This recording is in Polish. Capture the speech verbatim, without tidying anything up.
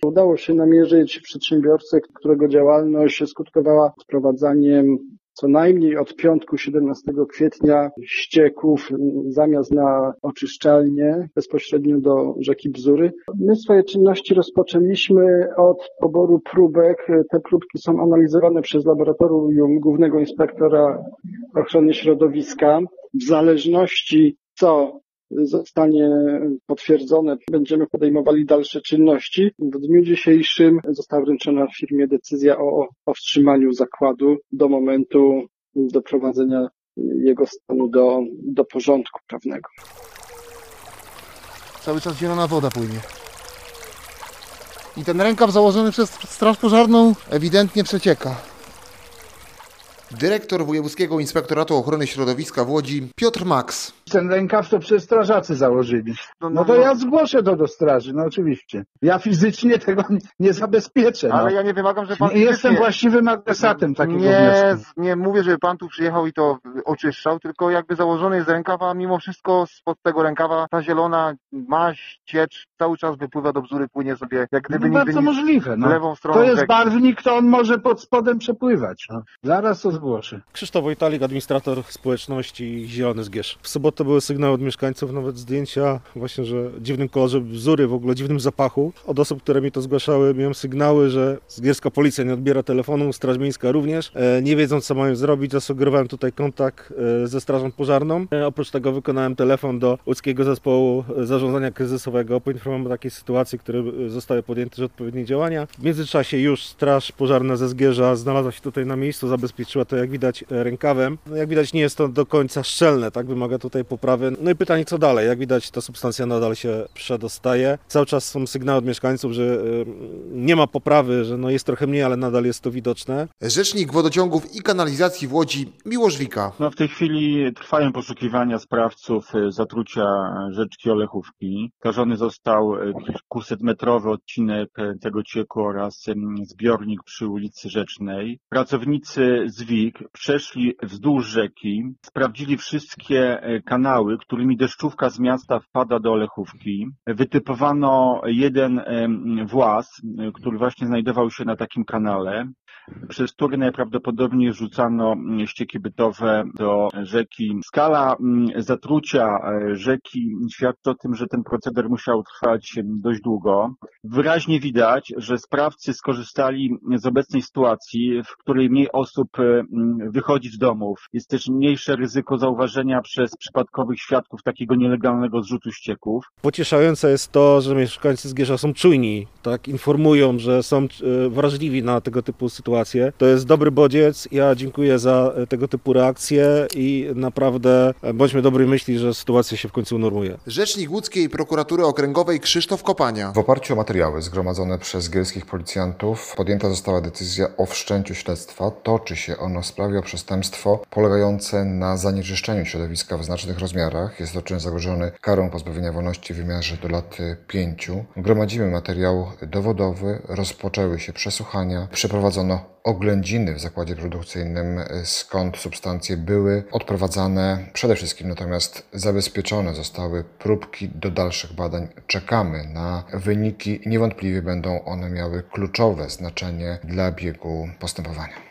Udało się namierzyć przedsiębiorcę, którego działalność skutkowała wprowadzaniem co najmniej od piątku siedemnastego kwietnia ścieków zamiast na oczyszczalnię bezpośrednio do rzeki Bzury. My swoje czynności rozpoczęliśmy od poboru próbek. Te próbki są analizowane przez laboratorium Głównego Inspektora Ochrony Środowiska. W zależności co zostanie potwierdzone, będziemy podejmowali dalsze czynności. W dniu dzisiejszym została wręczona firmie decyzja o powstrzymaniu zakładu do momentu doprowadzenia jego stanu do, do porządku prawnego. Cały czas zielona woda płynie. I ten rękaw założony przez straż pożarną ewidentnie przecieka. Dyrektor Wojewódzkiego Inspektoratu Ochrony Środowiska w Łodzi Piotr Maks. Ten rękaw to przecież strażacy założyli. No, no, no to no. Ja zgłoszę to do straży, no oczywiście. Ja fizycznie tego nie, nie zabezpieczę. Ale no. ja nie wymagam, że pan... Nie jestem właściwym adresatem takiego nie, wniosku. Nie mówię, żeby pan tu przyjechał i to oczyszczał, tylko jakby założony jest rękaw, a mimo wszystko spod tego rękawa ta zielona maź, ciecz cały czas wypływa do Bzury, płynie sobie jak gdyby no, nigdy bardzo nic możliwe. No. lewą stroną To jest rzeki. barwnik, to on może pod spodem przepływać. No. Zaraz to zgłoszę. Krzysztof Wojtalik, administrator społeczności Zielony Zgierz. W sobotę były sygnały od mieszkańców, nawet zdjęcia właśnie, że dziwnym kolorze Bzury, w ogóle dziwnym zapachu. Od osób, które mi to zgłaszały, miałem sygnały, że zgierska policja nie odbiera telefonu, Straż Miejska również. E, nie wiedzą, co mają zrobić, zasugerowałem tutaj kontakt e, ze Strażą Pożarną. E, oprócz tego wykonałem telefon do Łódzkiego Zespołu Zarządzania Kryzysowego, poinformowałem o takiej sytuacji, które zostały podjęte, że odpowiednie działania. W międzyczasie już Straż Pożarna ze Zgierza znalazła się tutaj na miejscu, zabezpieczyła to, jak widać, rękawem. No, jak widać, nie jest to do końca szczelne, tak, wymaga tutaj poprawy. No i pytanie, co dalej? Jak widać, ta substancja nadal się przedostaje. Cały czas są sygnały od mieszkańców, że y, nie ma poprawy, że no jest trochę mniej, ale nadal jest to widoczne. Rzecznik Wodociągów i Kanalizacji w Łodzi Miłosz Wika. No w tej chwili trwają poszukiwania sprawców zatrucia rzeczki Olechówki. Skażony został kilkusetmetrowy odcinek tego cieku oraz zbiornik przy ulicy Rzecznej. Pracownicy z W I K przeszli wzdłuż rzeki, sprawdzili wszystkie kanały, którymi deszczówka z miasta wpada do Olechówki. Wytypowano jeden włas, który właśnie znajdował się na takim kanale, przez który najprawdopodobniej rzucano ścieki bytowe do rzeki. Skala zatrucia rzeki świadczy o tym, że ten proceder musiał trwać dość długo. Wyraźnie widać, że sprawcy skorzystali z obecnej sytuacji, w której mniej osób wychodzi z domów. Jest też mniejsze ryzyko zauważenia przez przypadkowych świadków takiego nielegalnego zrzutu ścieków. Pocieszające jest to, że mieszkańcy Zgierza są czujni, tak, informują, że są wrażliwi na tego typu sytuacje. To jest dobry bodziec. Ja dziękuję za tego typu reakcje i naprawdę bądźmy dobrej myśli, że sytuacja się w końcu unormuje. Rzecznik Łódzkiej Prokuratury Okręgowej Krzysztof Kopania. W oparciu o materiały zgromadzone przez zgierskich policjantów podjęta została decyzja o wszczęciu śledztwa. Toczy się ono w sprawie o przestępstwo polegające na zanieczyszczeniu środowiska w znacznych rozmiarach. Jest to czyn zagrożony karą pozbawienia wolności w wymiarze do lat pięciu. Gromadzimy materiał dowodowy, rozpoczęły się przesłuchania, przeprowadzono oględziny w zakładzie produkcyjnym, skąd substancje były odprowadzane. Przede wszystkim natomiast zabezpieczone zostały próbki do dalszych badań. Czekamy na wyniki i niewątpliwie będą one miały kluczowe znaczenie dla biegu postępowania.